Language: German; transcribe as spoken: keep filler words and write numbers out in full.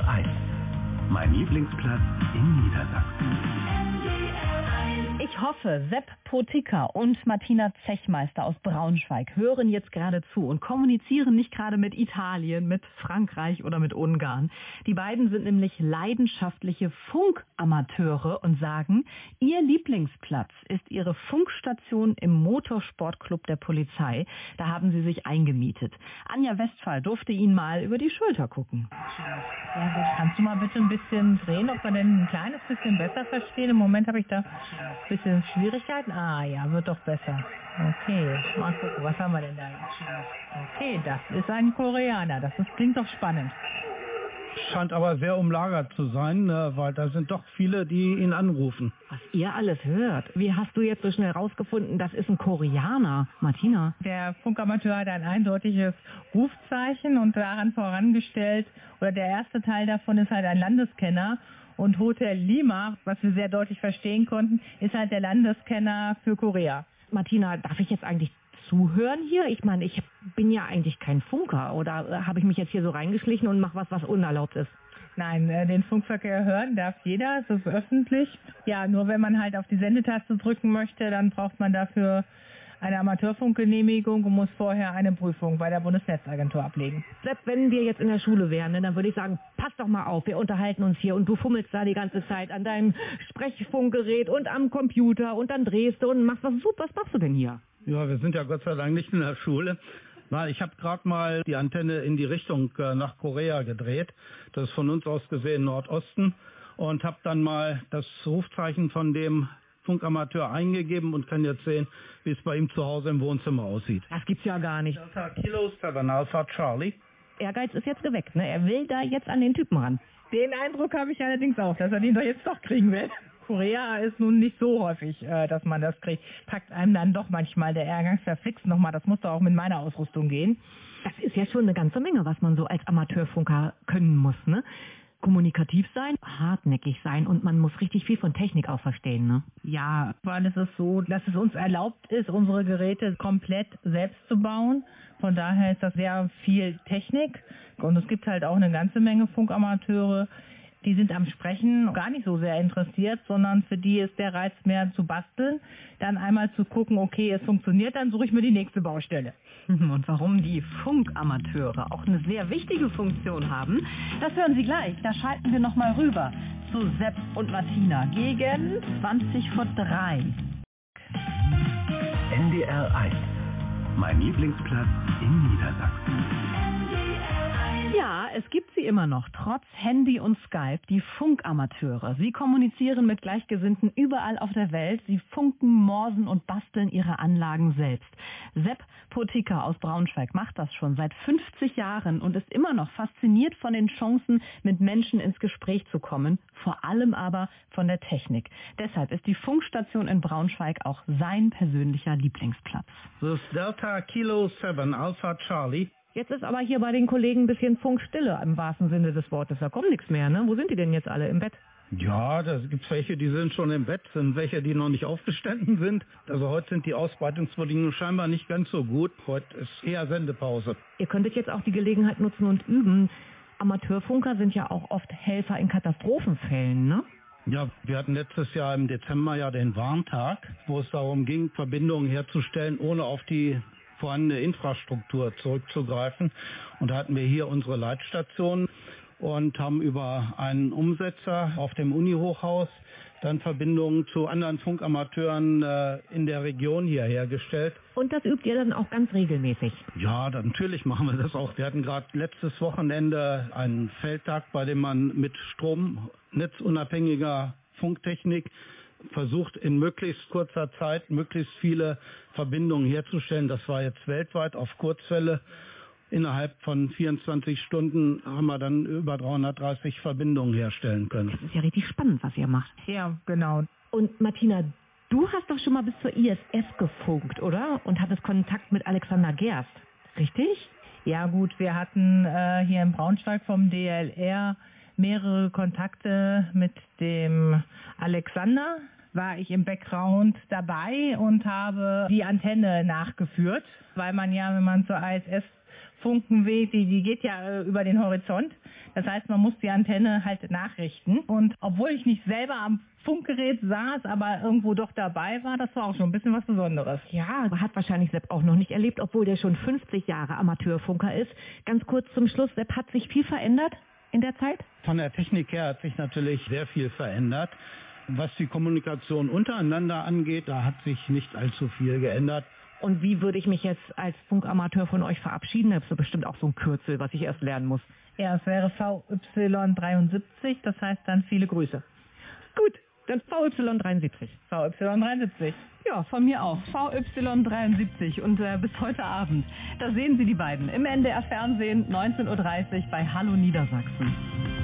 R eins. Mein Lieblingsplatz in Niedersachsen. Ich hoffe, Sepp Potika und Martina Zechmeister aus Braunschweig hören jetzt gerade zu und kommunizieren nicht gerade mit Italien, mit Frankreich oder mit Ungarn. Die beiden sind nämlich leidenschaftliche Funkamateure und sagen, ihr Lieblingsplatz ist ihre Funkstation im Motorsportclub der Polizei. Da haben sie sich eingemietet. Anja Westphal durfte ihnen mal über die Schulter gucken. Ja, gut. Kannst du mal bitte ein bisschen drehen, ob wir denn ein kleines bisschen besser verstehen? Im Moment habe ich da ein bisschen Schwierigkeiten. Ah ja, wird doch besser. Okay, mal gucken, was haben wir denn da jetzt? Okay, das ist ein Koreaner. Das ist, klingt doch spannend. Scheint aber sehr umlagert zu sein, weil da sind doch viele, die ihn anrufen. Was ihr alles hört. Wie hast du jetzt so schnell rausgefunden, das ist ein Koreaner, Martina? Der Funkamateur hat ein eindeutiges Rufzeichen und daran vorangestellt, oder der erste Teil davon ist halt ein Landeskenner. Und Hotel Lima, was wir sehr deutlich verstehen konnten, ist halt der Landeskenner für Korea. Martina, darf ich jetzt eigentlich zuhören hier? Ich meine, ich bin ja eigentlich kein Funker. Oder habe ich mich jetzt hier so reingeschlichen und mache was, was unerlaubt ist? Nein, äh, den Funkverkehr hören darf jeder, es ist öffentlich. Ja, nur wenn man halt auf die Sendetaste drücken möchte, dann braucht man dafür eine Amateurfunkgenehmigung und muss vorher eine Prüfung bei der Bundesnetzagentur ablegen. Sepp, wenn wir jetzt in der Schule wären, ne, dann würde ich sagen, pass doch mal auf, wir unterhalten uns hier und du fummelst da die ganze Zeit an deinem Sprechfunkgerät und am Computer und dann drehst du und machst was. Was machst du denn hier? Ja, wir sind ja Gott sei Dank nicht in der Schule. Nein, ich habe gerade mal die Antenne in die Richtung äh, nach Korea gedreht. Das ist von uns aus gesehen Nordosten. Und habe dann mal das Rufzeichen von dem Funkamateur eingegeben und kann jetzt sehen, wie es bei ihm zu Hause im Wohnzimmer aussieht. Das gibt's ja gar nicht. Delta Kilo sieben Alpha Charlie. Ehrgeiz ist jetzt geweckt, ne? Er will da jetzt an den Typen ran. Den Eindruck habe ich allerdings auch, dass er den doch jetzt doch kriegen will. Korea ist nun nicht so häufig, äh, dass man das kriegt. Packt einem dann doch manchmal der Ehrgeiz, verflixt nochmal, das muss doch auch mit meiner Ausrüstung gehen. Das ist ja schon eine ganze Menge, was man so als Amateurfunker können muss, ne? Kommunikativ sein, hartnäckig sein und man muss richtig viel von Technik auch verstehen, ne? Ja, weil es ist so, dass es uns erlaubt ist, unsere Geräte komplett selbst zu bauen. Von daher ist das sehr viel Technik und es gibt halt auch eine ganze Menge Funkamateure, die sind am Sprechen gar nicht so sehr interessiert, sondern für die ist der Reiz mehr zu basteln, dann einmal zu gucken, okay, es funktioniert, dann suche ich mir die nächste Baustelle. Und warum die Funkamateure auch eine sehr wichtige Funktion haben, das hören Sie gleich. Da schalten wir nochmal rüber zu Sepp und Martina gegen zwanzig vor drei. N D R eins. Mein Lieblingsplatz in Niedersachsen. Ja, es gibt sie immer noch, trotz Handy und Skype, die Funkamateure. Sie kommunizieren mit Gleichgesinnten überall auf der Welt. Sie funken, morsen und basteln ihre Anlagen selbst. Sepp Potika aus Braunschweig macht das schon seit fünfzig Jahren und ist immer noch fasziniert von den Chancen, mit Menschen ins Gespräch zu kommen, vor allem aber von der Technik. Deshalb ist die Funkstation in Braunschweig auch sein persönlicher Lieblingsplatz. Das ist Delta Kilo sieben Alpha Charlie. Jetzt ist aber hier bei den Kollegen ein bisschen Funkstille im wahrsten Sinne des Wortes. Da kommt nichts mehr, ne? Wo sind die denn jetzt alle? Im Bett? Ja, da gibt's welche, die sind schon im Bett, sind welche, die noch nicht aufgestanden sind. Also heute sind die Ausbreitungsbedingungen scheinbar nicht ganz so gut. Heute ist eher Sendepause. Ihr könntet jetzt auch die Gelegenheit nutzen und üben. Amateurfunker sind ja auch oft Helfer in Katastrophenfällen, ne? Ja, wir hatten letztes Jahr im Dezember ja den Warntag, wo es darum ging, Verbindungen herzustellen, ohne auf die vorhandene Infrastruktur zurückzugreifen. Und da hatten wir hier unsere Leitstation und haben über einen Umsetzer auf dem Uni-Hochhaus dann Verbindungen zu anderen Funkamateuren äh, in der Region hier hergestellt. Und das übt ihr dann auch ganz regelmäßig? Ja, dann, natürlich machen wir das auch. Wir hatten gerade letztes Wochenende einen Feldtag, bei dem man mit stromnetzunabhängiger Funktechnik versucht, in möglichst kurzer Zeit möglichst viele Verbindungen herzustellen. Das war jetzt weltweit auf Kurzwelle. Innerhalb von vierundzwanzig Stunden haben wir dann über dreihundertdreißig Verbindungen herstellen können. Das ist ja richtig spannend, was ihr macht. Ja, genau. Und Martina, du hast doch schon mal bis zur I S S gefunkt, oder? Und hattest Kontakt mit Alexander Gerst, richtig? Ja gut, wir hatten äh, hier in Braunschweig vom D L R mehrere Kontakte mit dem Alexander. War ich im Background dabei und habe die Antenne nachgeführt, weil man ja, wenn man zur I S S Funkenweg, die, die geht ja äh, über den Horizont. Das heißt, man muss die Antenne halt nachrichten. Und obwohl ich nicht selber am Funkgerät saß, aber irgendwo doch dabei war, das war auch schon ein bisschen was Besonderes. Ja, hat wahrscheinlich Sepp auch noch nicht erlebt, obwohl der schon fünfzig Jahre Amateurfunker ist. Ganz kurz zum Schluss, Sepp, hat sich viel verändert in der Zeit? Von der Technik her hat sich natürlich sehr viel verändert. Was die Kommunikation untereinander angeht, da hat sich nicht allzu viel geändert. Und wie würde ich mich jetzt als Funkamateur von euch verabschieden? Da habt ihr bestimmt auch so ein Kürzel, was ich erst lernen muss. Ja, es wäre V Y dreiundsiebzig, das heißt dann viele Grüße. Gut, dann V Y dreiundsiebzig. V Y dreiundsiebzig. Ja, von mir auch. V Y dreiundsiebzig und äh, bis heute Abend. Da sehen Sie die beiden im N D R Fernsehen, neunzehn Uhr dreißig bei Hallo Niedersachsen.